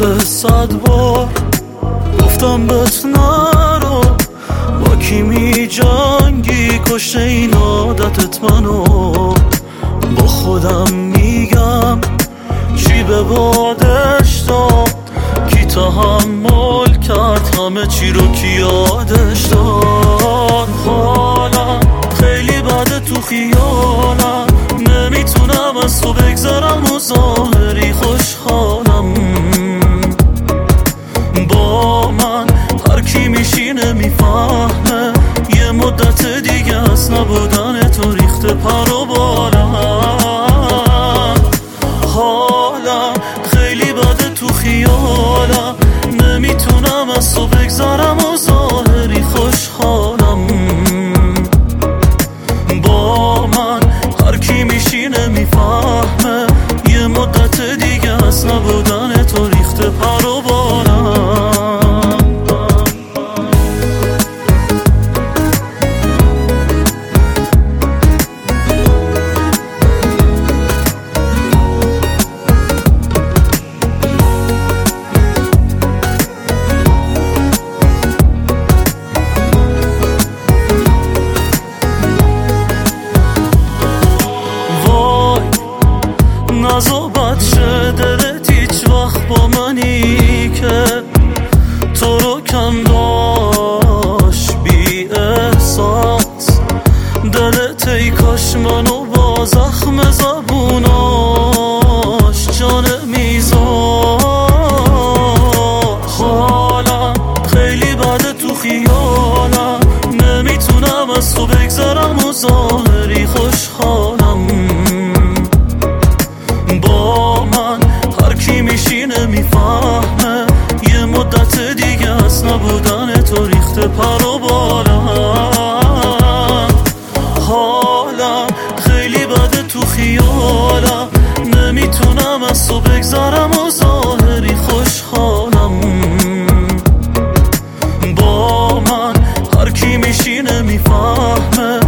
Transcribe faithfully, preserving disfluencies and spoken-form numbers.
واسه صد بار گفتم بهت نرو، با کی می جنگی کشته این عادتت منو. با خودم میگم چی به بادش داد، کی تحمل کرد همه چی رو کی یادش داد. حالا خیلی بده تو خیالم، نمیتونم از تو بگذرم و ظاهری خوشحالم. با من هر کی میشینه میفهمه یه مدت دیگه از نبودن تو ریخته پر و بالم. حالا خیلی بده تو خیالم، نمیتونم از تو بگذرم و ظاهری خوشحالم. با من هر کی میشینه میفهمه یه مدت دیگه از نبودن تو ریخته پر و بالم. نزا بچه دلت هیچ وقت با منی که تو رو کم داشت بی احساس. دلت ای کاش منو با زخم زبوناش جان میزاد. حالا خیلی بده تو خیالم، نمیتونم از تو بگذرم و ظاهری خوشحالم. با من هر کی میشینه میفهمه یه مدت دیگه از نبودن تو ریخته پر و بالم. حالا خیلی بده تو خیالم، نمیتونم از تو بگذرم و ظاهری خوشحالم. با من هر کی میشینه میفهمه